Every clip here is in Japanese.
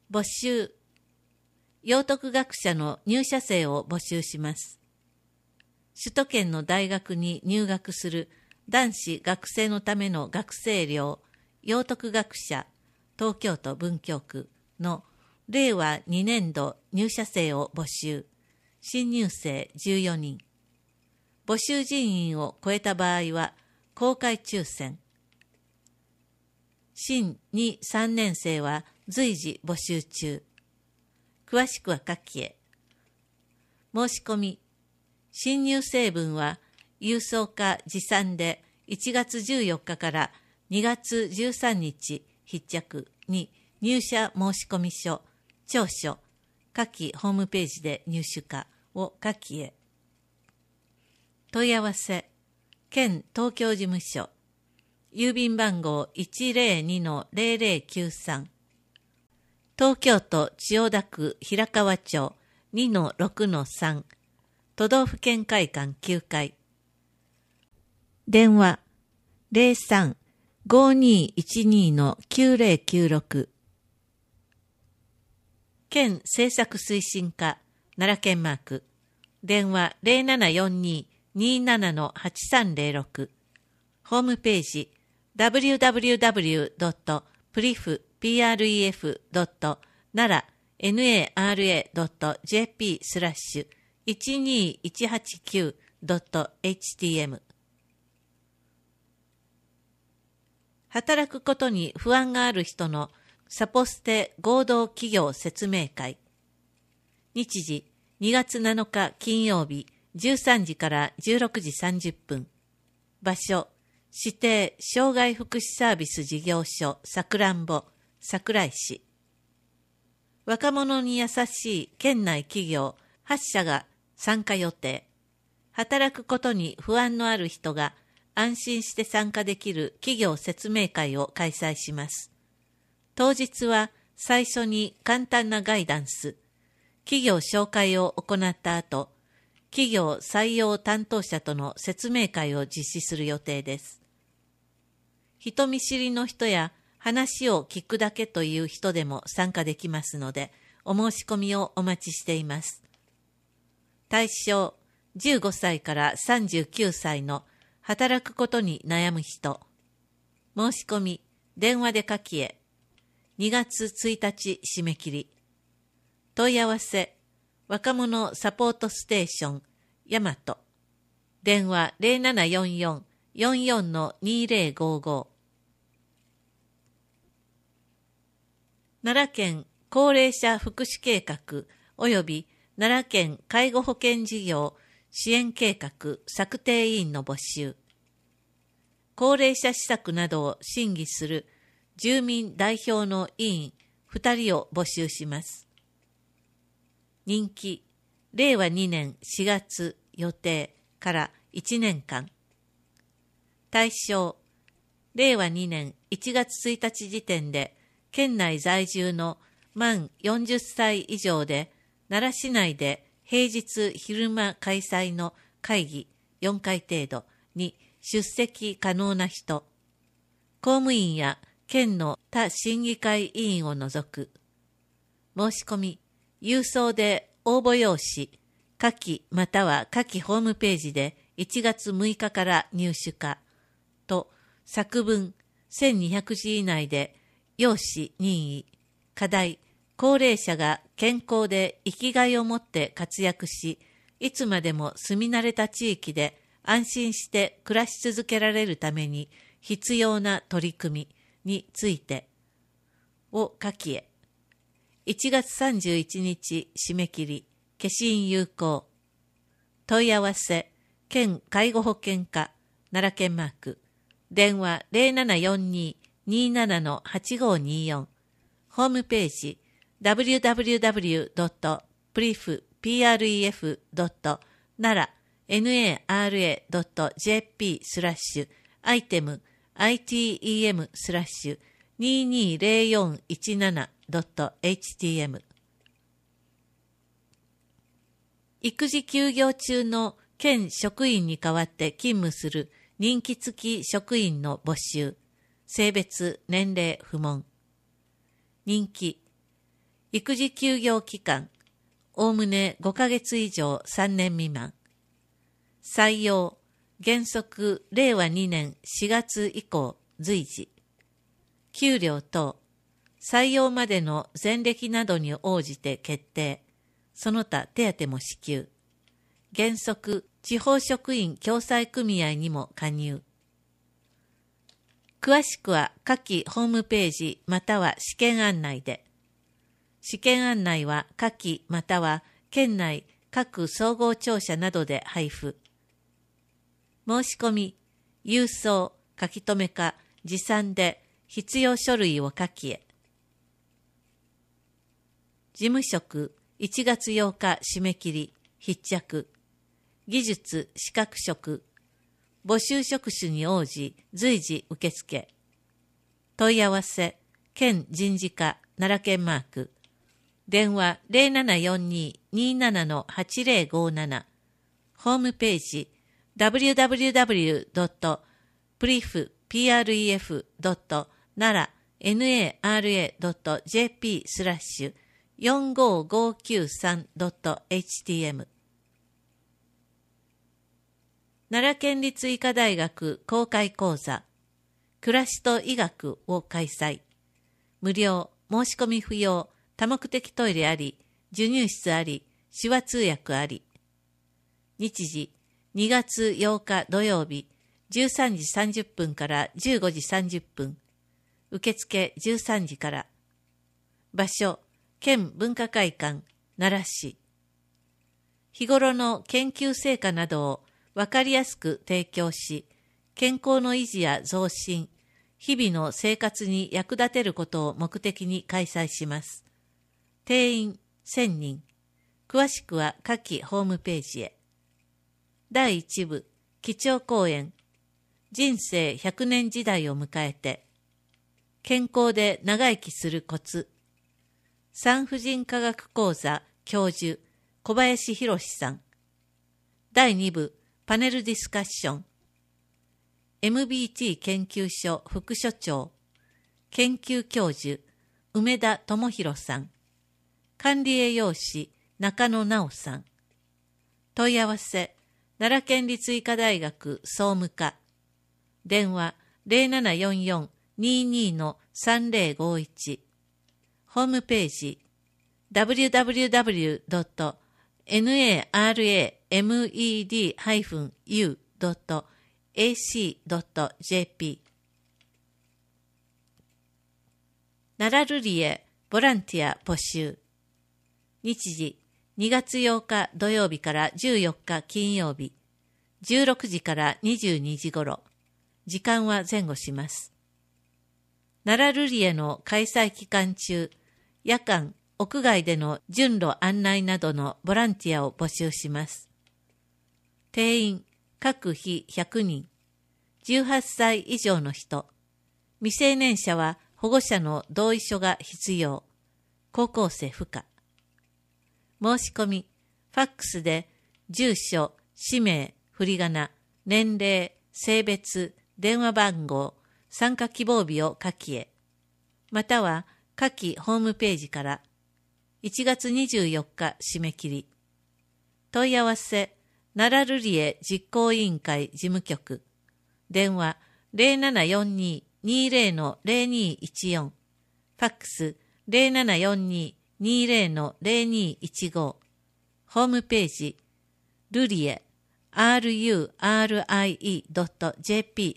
募集。養徳学者の入社生を募集します。首都圏の大学に入学する男子学生のための学生寮、養徳学者、東京都文京区の令和2年度入社生を募集。新入生14人。募集人員を超えた場合は公開抽選。新2、3年生は随時募集中。詳しくは下記へ。申し込み。新入生分は郵送か持参で1月14日から2月13日必着に入社申込書、調書、下記ホームページで入手かを下記へ。問い合わせ、県東京事務所、郵便番号 102-0093、東京都千代田区平川町 2-6-3、都道府県会館9階。電話03-5212-9096。県政策推進課奈良県マーク。電話0742-27-8306。ホームページ www.pref.nara.jp/12189.htm。働くことに不安がある人のサポステ合同企業説明会。日時2月7日金曜日13時から16時30分。場所指定障害福祉サービス事業所さくらんぼ桜井市。若者に優しい県内企業8社が参加予定。働くことに不安のある人が安心して参加できる企業説明会を開催します。当日は最初に簡単なガイダンス、企業紹介を行った後、企業採用担当者との説明会を実施する予定です。人見知りの人や話を聞くだけという人でも参加できますので、お申し込みをお待ちしています。対象15歳から39歳の働くことに悩む人。申し込み、電話で下記へ。2月1日締め切り。問い合わせ、若者サポートステーション、大和。電話0744-44-2055。奈良県高齢者福祉計画及び奈良県介護保険事業支援計画策定委員の募集。高齢者施策などを審議する住民代表の委員2人を募集します。任期、令和2年4月予定から1年間。対象、令和2年1月1日時点で県内在住の満40歳以上で奈良市内で平日昼間開催の会議4回程度に出席可能な人、公務員や県の他審議会委員を除く。申し込み、郵送で応募用紙、下記または下記ホームページで1月6日から入手か、と作文1200字以内で要旨任意、課題、高齢者が健康で生きがいを持って活躍し、いつまでも住み慣れた地域で安心して暮らし続けられるために必要な取り組みについてを下記へ。1月31日締め切り、消印有効。問い合わせ、県介護保険課、奈良県マーク。電話0742-27-8524。ホームページ、www.pref.nara.jp/item/220417.htm。育児休業中の県職員に代わって勤務する任期付き職員の募集。性別、年齢不問。任期、 育児休業期間、おおむね5ヶ月以上3年未満。採用、原則令和2年4月以降随時。給料等、採用までの前歴などに応じて決定。その他手当も支給。原則、地方職員共済組合にも加入。詳しくは下記ホームページまたは試験案内で。試験案内は下記または県内各総合庁舎などで配布。申し込み、郵送、書留か持参で必要書類を下記へ。事務職1月8日締め切り、必着。技術資格職。募集職種に応じ随時受付。問い合わせ、県人事課奈良県マーク。電話 0742-27-8057。ホームページ www.pref.nara.jp/45593.htm。奈良県立医科大学公開講座、暮らしと医学を開催。無料、申し込み不要、多目的トイレあり、授乳室あり、手話通訳あり。日時、2月8日土曜日、13時30分から15時30分。受付13時から。場所、県文化会館、奈良市。日頃の研究成果などをわかりやすく提供し、健康の維持や増進、日々の生活に役立てることを目的に開催します。定員1000人。詳しくは下記ホームページへ。第1部、基調講演。人生100年時代を迎えて。健康で長生きするコツ。産婦人科学講座教授、小林博さん。第2部、パネルディスカッション。MBT 研究所副所長、研究教授、梅田智博さん。管理栄養士、中野直さん。問い合わせ、奈良県立医科大学総務課。電話 0744-22-3051。ホームページ www.named-u.ac.jp。 奈良瑠璃へボランティア募集。日時2月8日土曜日から14日金曜日、16時から22時頃。時間は前後します。奈良瑠璃への開催期間中、夜間、屋外での順路案内などのボランティアを募集します。定員、各日100人。18歳以上の人。未成年者は保護者の同意書が必要。高校生不可。申し込み、ファックスで、住所、氏名、振り仮名、年齢、性別、電話番号、参加希望日を下記へ。または、下記ホームページから、1月24日締め切り。問い合わせ、奈良瑠璃へ実行委員会事務局。電話 0742-20-0214。ファックス 0742-20-0215。ホームページ、瑠璃へ、rurie.jp/。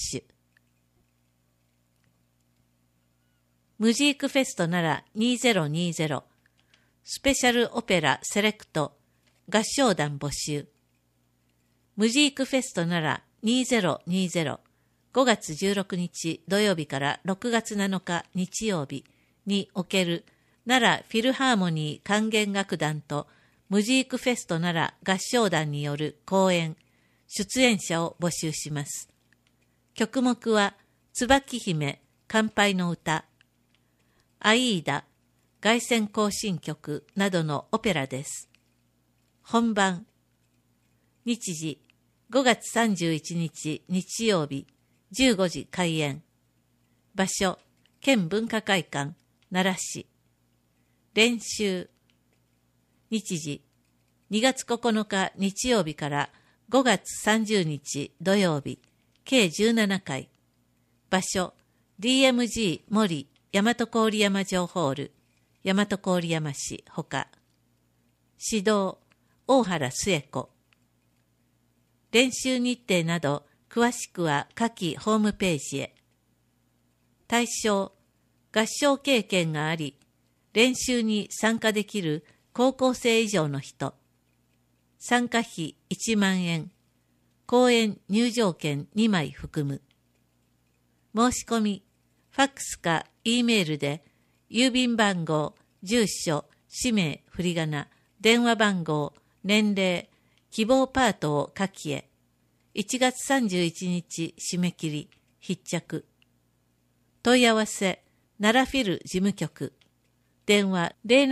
ムジークフェスト奈良2020。スペシャルオペラセレクト合唱団募集。ムジークフェスト奈良2020。5月16日土曜日から6月7日日曜日における奈良フィルハーモニー管弦楽団とムジークフェスト奈良合唱団による公演、出演者を募集します。曲目は、椿姫、乾杯の歌、アイーダ、凱旋行進曲などのオペラです。本番。日時、5月31日日曜日、15時開演。場所、県文化会館、奈良市。 練習。日時、2月9日日曜日から5月30日土曜日、計17回。場所、DMG 森大和郡山城ホール、大和郡山市ほか。指導、大原末子。練習日程など、詳しくは下記ホームページへ。対象、合唱経験があり、練習に参加できる高校生以上の人。参加費1万円。公演入場券2枚含む。申し込み、ファックスか E メールで、郵便番号、住所、氏名、振り仮名、電話番号、年齢、希望パートを書きへ。1月31日締め切り、必着。問い合わせ、奈良フィル事務局。電話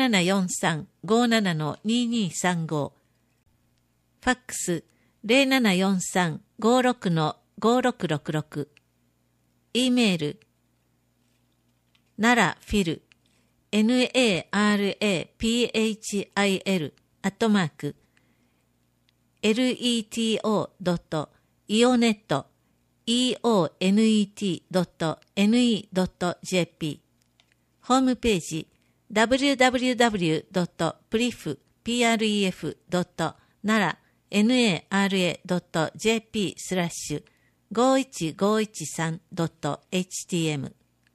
0743-57-2235。ファックス 0743-56-5666。E メール、奈良フィル、narapphil leto.ionet.net.jp ホームページ www.pref.nara.jp/51513.htm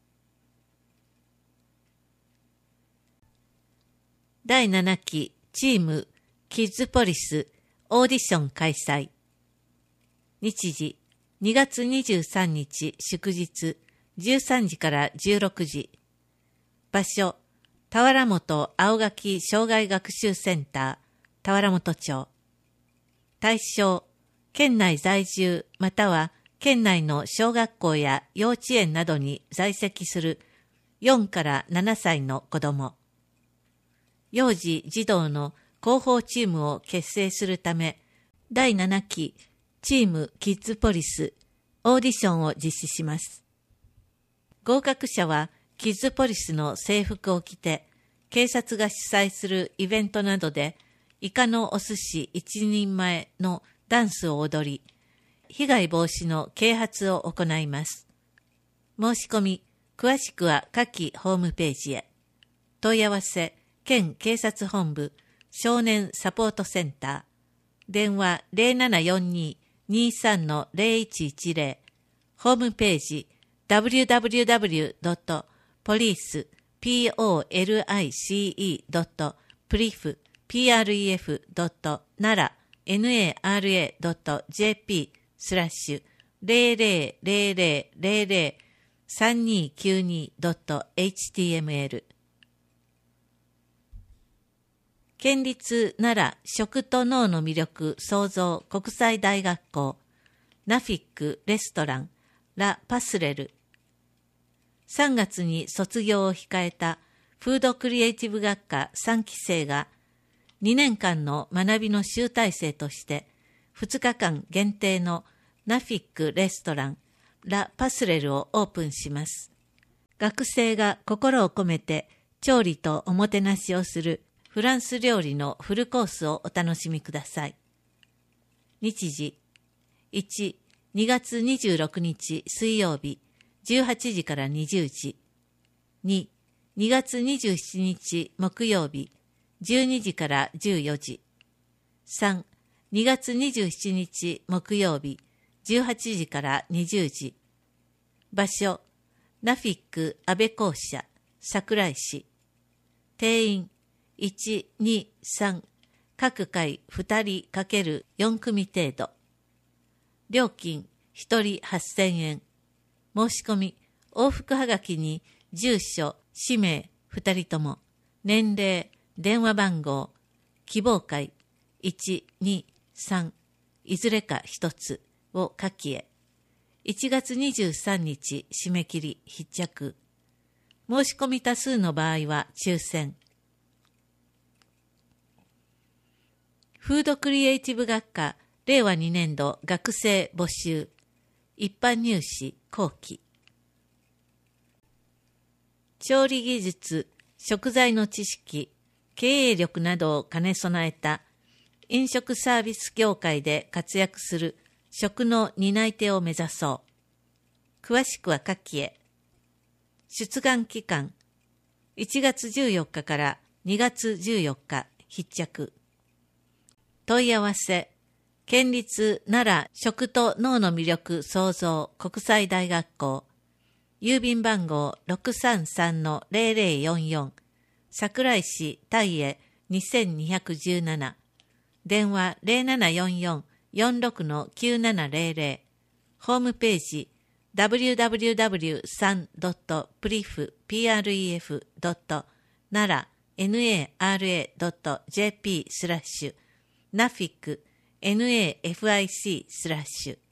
第7期チームキッズポリスオーディション開催。日時2月23日祝日13時から16時。場所田原本青垣障害学習センター田原本町。対象県内在住または県内の小学校や幼稚園などに在籍する4から7歳の子ども。幼児児童の広報チームを結成するため、第7期チームキッズポリスオーディションを実施します。合格者はキッズポリスの制服を着て、警察が主催するイベントなどで、イカのお寿司一人前のダンスを踊り、被害防止の啓発を行います。申し込み、詳しくは下記ホームページへ。問い合わせ、県警察本部少年サポートセンター。電話 0742-23-0110。ホームページ www.police.pref.nara.jp/00003292.html 県立奈良食と脳の魅力創造国際大学校ナフィックレストランラ・パスレル。3月に卒業を控えたフードクリエイティブ学科3期生が2年間の学びの集大成として2日間限定のナフィックレストランラ・パスレルをオープンします。学生が心を込めて調理とおもてなしをするフランス料理のフルコースをお楽しみください。日時1、2月26日水曜日18時から20時。2、2月27日木曜日12時から14時。3、2月27日木曜日18時から20時。場所、ナフィック安倍校舎、桜井市。定員1、2、3、各回2人×4組程度。料金1人8000円。申し込み、往復はがきに住所、氏名2人とも、年齢、電話番号、希望回1、2、3、いずれか1つを書きへ。1月23日締め切り必着。申し込み多数の場合は抽選。フードクリエイティブ学科令和2年度学生募集。一般入試後期。調理技術食材の知識、経営力などを兼ね備えた飲食サービス業界で活躍する食の担い手を目指そう。詳しくは下記へ。出願期間、1月14日から2月14日必着。問い合わせ、県立奈良食と農の魅力創造国際大学校、郵便番号 633-0044、桜井市大江2217、電話 0744-46-9700、ホームページ www.san.pref.nara.jp/nafic/nafic/